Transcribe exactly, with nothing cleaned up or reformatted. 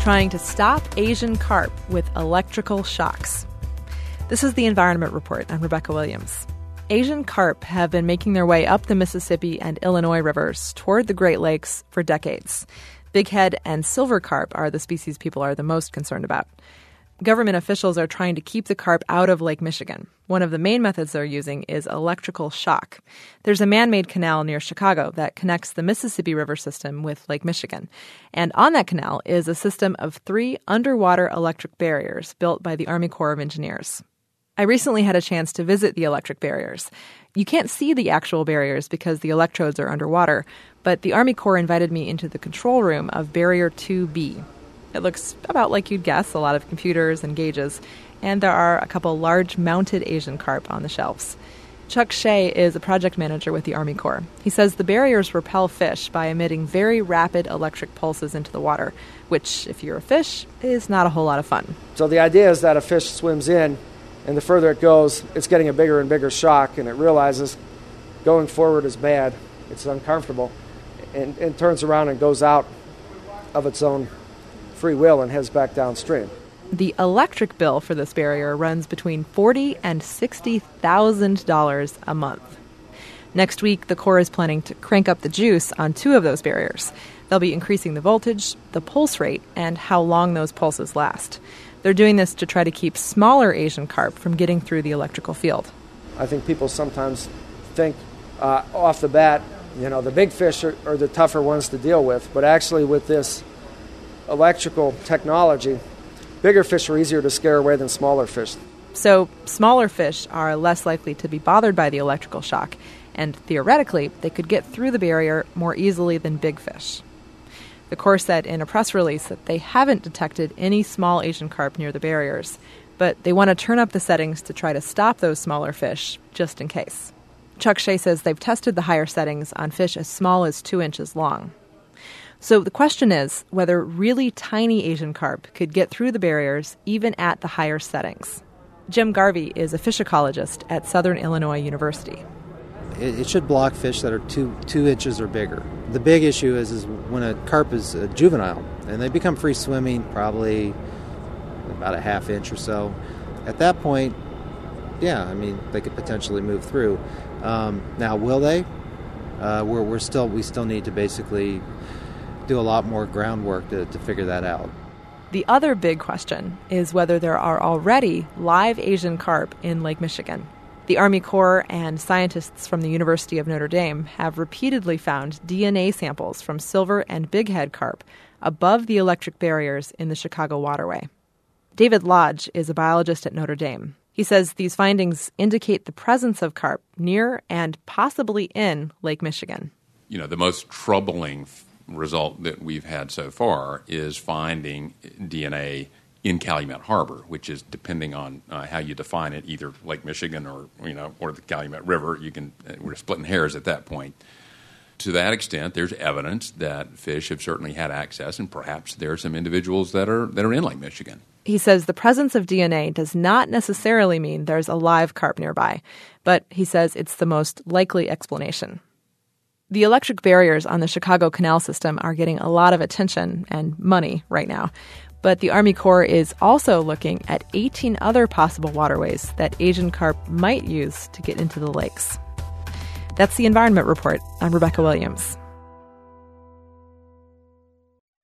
trying to stop Asian carp with electrical shocks. This is the Environment Report. I'm Rebecca Williams. Asian carp have been making their way up the Mississippi and Illinois rivers toward the Great Lakes for decades. Bighead and silver carp are the species people are the most concerned about. Government officials are trying to keep the carp out of Lake Michigan. One of the main methods they're using is electrical shock. There's a man-made canal near Chicago that connects the Mississippi River system with Lake Michigan. And on that canal is a system of three underwater electric barriers built by the Army Corps of Engineers. I recently had a chance to visit the electric barriers. You can't see the actual barriers because the electrodes are underwater, but the Army Corps invited me into the control room of Barrier two B. It looks about like you'd guess, a lot of computers and gauges, and there are a couple large mounted Asian carp on the shelves. Chuck Shea is a project manager with the Army Corps. He says the barriers repel fish by emitting very rapid electric pulses into the water, which, if you're a fish, is not a whole lot of fun. So the idea is that a fish swims in, and the further it goes, it's getting a bigger and bigger shock, and it realizes going forward is bad, it's uncomfortable, and, and turns around and goes out of its own free will and heads back downstream. The electric bill for this barrier runs between forty thousand dollars and sixty thousand dollars a month. Next week, the Corps is planning to crank up the juice on two of those barriers. They'll be increasing the voltage, the pulse rate, and how long those pulses last. They're doing this to try to keep smaller Asian carp from getting through the electrical field. I think people sometimes think uh, off the bat, you know, the big fish are, are the tougher ones to deal with, but actually with this electrical technology, bigger fish are easier to scare away than smaller fish. So smaller fish are less likely to be bothered by the electrical shock, and theoretically, they could get through the barrier more easily than big fish. The Corps said in a press release that they haven't detected any small Asian carp near the barriers, but they want to turn up the settings to try to stop those smaller fish, just in case. Chuck Shea says they've tested the higher settings on fish as small as two inches long. So the question is whether really tiny Asian carp could get through the barriers even at the higher settings. Jim Garvey is a fish ecologist at Southern Illinois University. It, it should block fish that are two two inches or bigger. The big issue is, is when a carp is a juvenile and they become free swimming, probably about a half inch or so. At that point, yeah, I mean, they could potentially move through. Um, now, will they? Uh, we're we're still we still need to basically do a lot more groundwork to, to figure that out. The other big question is whether there are already live Asian carp in Lake Michigan. The Army Corps and scientists from the University of Notre Dame have repeatedly found D N A samples from silver and bighead carp above the electric barriers in the Chicago waterway. David Lodge is a biologist at Notre Dame. He says these findings indicate the presence of carp near and possibly in Lake Michigan. You know, the most troubling result that we've had so far is finding D N A in Calumet Harbor, which is, depending on uh, how you define it, either Lake Michigan or, you know, or the Calumet River. You can we're splitting hairs at that point. To that extent, there's evidence that fish have certainly had access, and perhaps there are some individuals that are that are in Lake Michigan. He says the presence of D N A does not necessarily mean there's a live carp nearby, but he says it's the most likely explanation. The electric barriers on the Chicago Canal system are getting a lot of attention and money right now. But the Army Corps is also looking at eighteen other possible waterways that Asian carp might use to get into the lakes. That's the Environment Report. I'm Rebecca Williams.